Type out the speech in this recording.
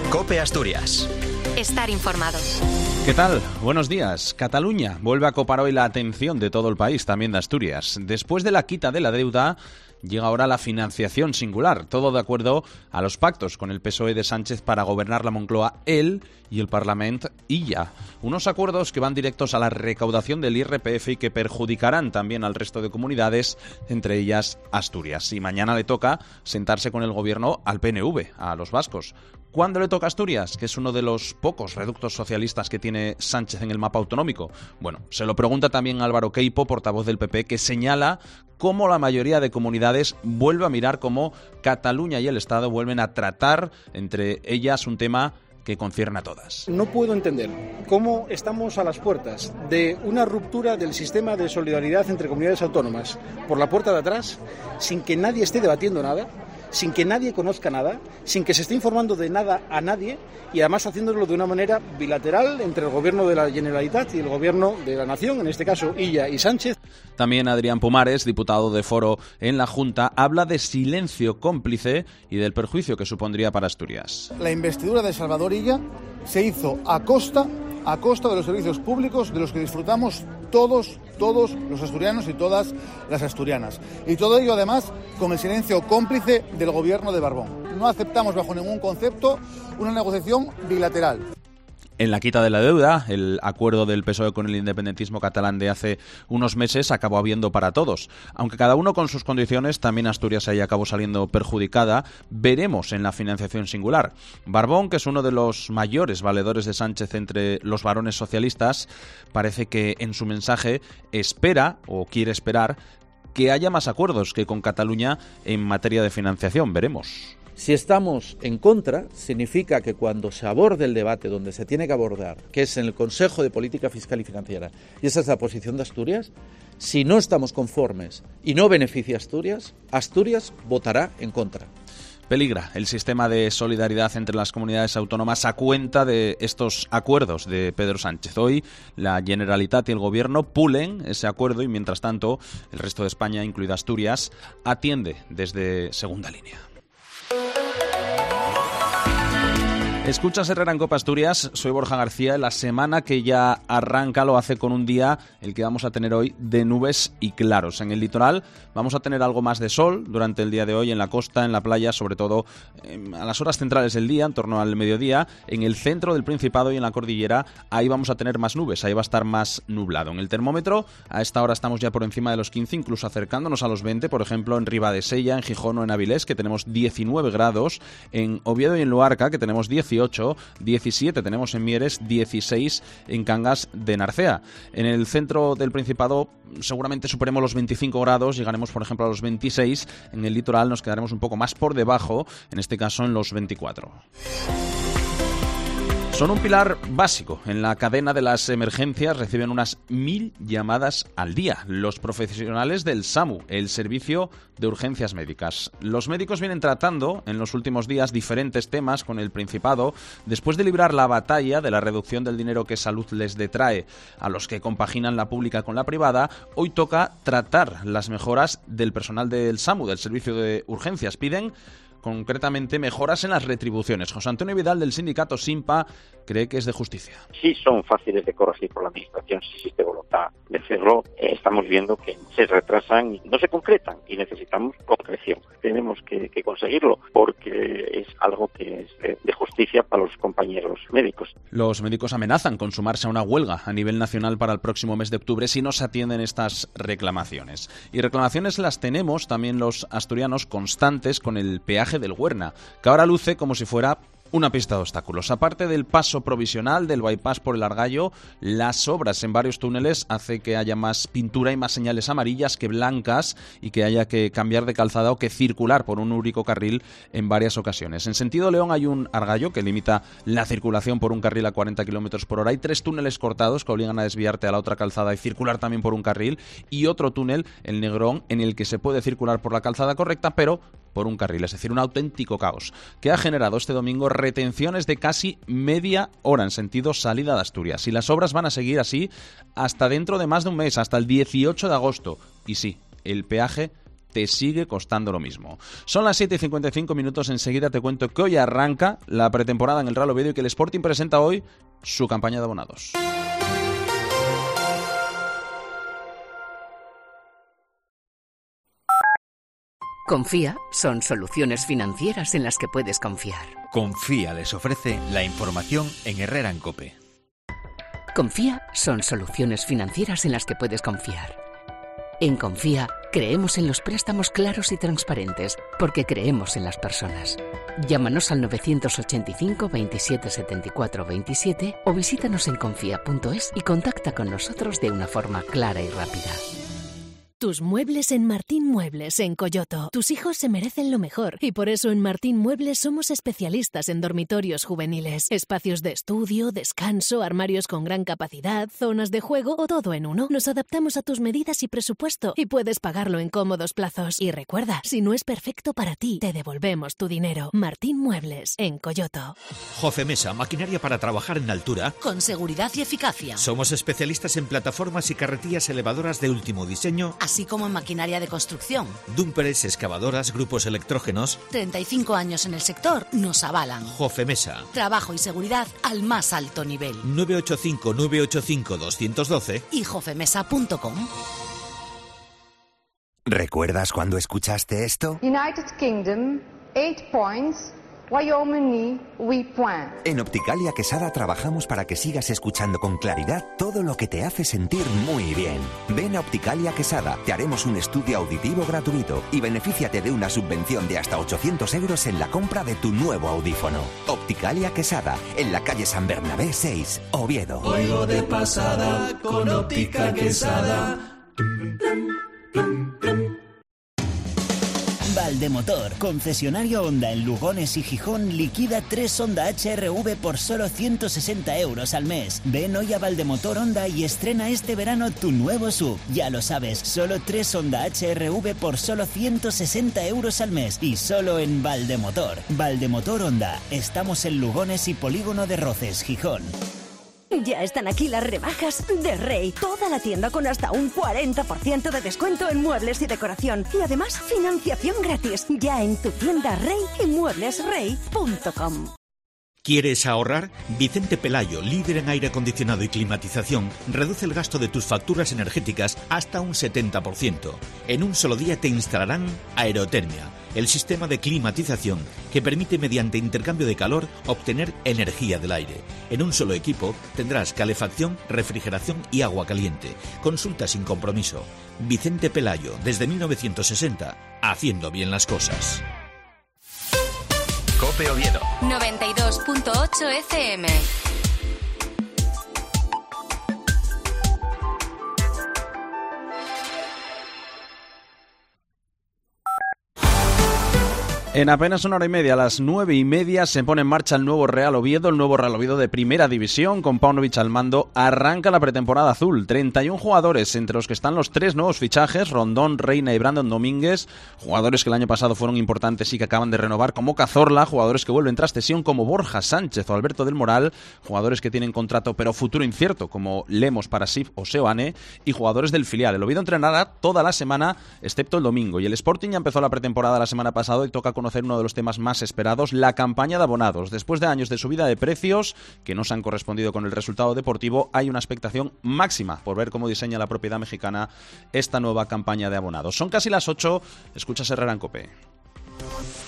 COPE Asturias. Estar informado. ¿Qué tal? Buenos días. Cataluña vuelve a copar hoy la atención de todo el país, también de Asturias. Después de la quita de la deuda, llega ahora la financiación singular, todo de acuerdo a los pactos con el PSOE de Sánchez para gobernar la Moncloa, él y el Parlamento Illa. Unos acuerdos que van directos a la recaudación del IRPF y que perjudicarán también al resto de comunidades, entre ellas Asturias. Y mañana le toca sentarse con el gobierno al PNV, a los vascos. ¿Cuándo le toca a Asturias, que es uno de los pocos reductos socialistas que tiene Sánchez en el mapa autonómico? Bueno, se lo pregunta también Álvaro Queipo, portavoz del PP, que señala cómo la mayoría de comunidades vuelve a mirar cómo Cataluña y el Estado vuelven a tratar entre ellas un tema que concierne a todas. No puedo entender cómo estamos a las puertas de una ruptura del sistema de solidaridad entre comunidades autónomas por la puerta de atrás, sin que nadie esté debatiendo nada, sin que nadie conozca nada, sin que se esté informando de nada a nadie y además haciéndolo de una manera bilateral entre el gobierno de la Generalitat y el gobierno de la Nación, en este caso Illa y Sánchez. También Adrián Pumares, diputado de Foro en la Junta, habla de silencio cómplice y del perjuicio que supondría para Asturias. La investidura de Salvador Illa se hizo a costa de los servicios públicos de los que disfrutamos todos los asturianos y todas las asturianas. Y todo ello, además, con el silencio cómplice del gobierno de Barbón. No aceptamos bajo ningún concepto una negociación bilateral. En la quita de la deuda, el acuerdo del PSOE con el independentismo catalán de hace unos meses acabó habiendo para todos. Aunque cada uno con sus condiciones, también Asturias ahí acabó saliendo perjudicada. Veremos en la financiación singular. Barbón, que es uno de los mayores valedores de Sánchez entre los varones socialistas, parece que en su mensaje espera o quiere esperar que haya más acuerdos que con Cataluña en materia de financiación. Veremos. Si estamos en contra, significa que cuando se aborde el debate donde se tiene que abordar, que es en el Consejo de Política Fiscal y Financiera, y esa es la posición de Asturias, si no estamos conformes y no beneficia a Asturias, Asturias votará en contra. Peligra el sistema de solidaridad entre las comunidades autónomas a cuenta de estos acuerdos de Pedro Sánchez. Hoy la Generalitat y el Gobierno pulen ese acuerdo y mientras tanto el resto de España, incluida Asturias, atiende desde segunda línea. Escuchas Herrera en COPE Asturias, soy Borja García. La semana que ya arranca lo hace con un día, el que vamos a tener hoy, de nubes y claros. En el litoral vamos a tener algo más de sol durante el día de hoy, en la costa, en la playa, sobre todo a las horas centrales del día, en torno al mediodía. En el centro del Principado y en la cordillera, ahí vamos a tener más nubes, ahí va a estar más nublado. En el termómetro, a esta hora estamos ya por encima de los 15, incluso acercándonos a los 20, por ejemplo, en Ribadesella, en Gijón o en Avilés, que tenemos 19 grados, en Oviedo y en Luarca, que tenemos 18, 17 tenemos en Mieres, 16 en Cangas de Narcea. En el centro del Principado seguramente superemos los 25 grados, llegaremos por ejemplo a los 26, en el litoral nos quedaremos un poco más por debajo, en este caso en los 24. Son un pilar básico en la cadena de las emergencias, reciben unas 1000 llamadas al día. Los profesionales del SAMU, el Servicio de Urgencias Médicas. Los médicos vienen tratando en los últimos días diferentes temas con el Principado. Después de librar la batalla de la reducción del dinero que salud les detrae a los que compaginan la pública con la privada, hoy toca tratar las mejoras del personal del SAMU, del Servicio de Urgencias. Piden concretamente mejoras en las retribuciones. José Antonio Vidal, del sindicato SIMPA, cree que es de justicia. Sí son fáciles de corregir por la Administración si existe voluntad de hacerlo. Estamos viendo que se retrasan y no se concretan y necesitamos concreción. Tenemos que conseguirlo porque es algo que es de justicia para los compañeros médicos. Los médicos amenazan con sumarse a una huelga a nivel nacional para el próximo mes de octubre si no se atienden estas reclamaciones. Y reclamaciones las tenemos también los asturianos constantes con el peaje del Huerna, que ahora luce como si fuera una pista de obstáculos. Aparte del paso provisional del bypass por el Argallo, las obras en varios túneles hace que haya más pintura y más señales amarillas que blancas y que haya que cambiar de calzada o que circular por un único carril en varias ocasiones. En sentido León hay un Argallo que limita la circulación por un carril a 40 km por hora. Hay 3 túneles cortados que obligan a desviarte a la otra calzada y circular también por un carril, y otro túnel, el Negrón, en el que se puede circular por la calzada correcta, pero por un carril, es decir, un auténtico caos, que ha generado este domingo retenciones de casi media hora en sentido salida de Asturias. Y las obras van a seguir así hasta dentro de más de un mes, hasta el 18 de agosto. Y sí, el peaje te sigue costando lo mismo. Son las 7:55 minutos, enseguida te cuento que hoy arranca la pretemporada en el Real Oviedo y que el Sporting presenta hoy su campaña de abonados. Confía son soluciones financieras en las que puedes confiar. Confía les ofrece la información en Herrera en COPE. Confía son soluciones financieras en las que puedes confiar. En Confía creemos en los préstamos claros y transparentes porque creemos en las personas. Llámanos al 985 27 74 27 o visítanos en confía.es y contacta con nosotros de una forma clara y rápida. Tus muebles en Martín Muebles, en Coyoto. Tus hijos se merecen lo mejor y por eso en Martín Muebles somos especialistas en dormitorios juveniles, espacios de estudio, descanso, armarios con gran capacidad, zonas de juego o todo en uno. Nos adaptamos a tus medidas y presupuesto y puedes pagarlo en cómodos plazos. Y recuerda, si no es perfecto para ti, te devolvemos tu dinero. Martín Muebles, en Coyoto. Jofemesa, maquinaria para trabajar en altura. Con seguridad y eficacia. Somos especialistas en plataformas y carretillas elevadoras de último diseño, así como en maquinaria de construcción. Dumperes, excavadoras, grupos electrógenos. 35 años en el sector nos avalan. Jofemesa. Trabajo y seguridad al más alto nivel. 985-985-212 y jofemesa.com. ¿Recuerdas cuando escuchaste esto? United Kingdom, 8 points. Wyoming, we plan. En Opticalia Quesada trabajamos para que sigas escuchando con claridad todo lo que te hace sentir muy bien. Ven a Opticalia Quesada, te haremos un estudio auditivo gratuito y benefíciate de una subvención de hasta 800 euros en la compra de tu nuevo audífono. Opticalia Quesada, en la calle San Bernabé 6, Oviedo. Oigo de pasada con Óptica Quesada. Valdemotor, concesionario Honda en Lugones y Gijón, liquida 3 Honda HR-V por solo 160 euros al mes. Ven hoy a Valdemotor Honda y estrena este verano tu nuevo SUV. Ya lo sabes, solo 3 Honda HR-V por solo 160 euros al mes y solo en Valdemotor. Valdemotor Honda, estamos en Lugones y Polígono de Roces, Gijón. Ya están aquí las rebajas de Rey. Toda la tienda con hasta un 40% de descuento en muebles y decoración. Y además, financiación gratis. Ya en tu tienda Rey y mueblesrey.com. ¿Quieres ahorrar? Vicente Pelayo, líder en aire acondicionado y climatización, reduce el gasto de tus facturas energéticas hasta un 70%. En un solo día te instalarán Aerotermia, el sistema de climatización que permite mediante intercambio de calor obtener energía del aire. En un solo equipo tendrás calefacción, refrigeración y agua caliente. Consulta sin compromiso. Vicente Pelayo, desde 1960, haciendo bien las cosas. COPE Oviedo 92.8 FM. En apenas una hora y media, a las 9:30, se pone en marcha el nuevo Real Oviedo de Primera División, con Paunovic al mando. Arranca la pretemporada azul. 31 jugadores, entre los que están los 3 nuevos fichajes, Rondón, Reina y Brandon Domínguez, jugadores que el año pasado fueron importantes y que acaban de renovar, como Cazorla, jugadores que vuelven tras cesión, como Borja Sánchez o Alberto del Moral, jugadores que tienen contrato pero futuro incierto, como Lemos, Parasif o Seoane, y jugadores del filial. El Oviedo entrenará toda la semana, excepto el domingo, y el Sporting ya empezó la pretemporada la semana pasada y toca conocer uno de los temas más esperados, la campaña de abonados. Después de años de subida de precios que no se han correspondido con el resultado deportivo, hay una expectación máxima por ver cómo diseña la propiedad mexicana esta nueva campaña de abonados. Son casi las 8, escuchas Herrera en COPE.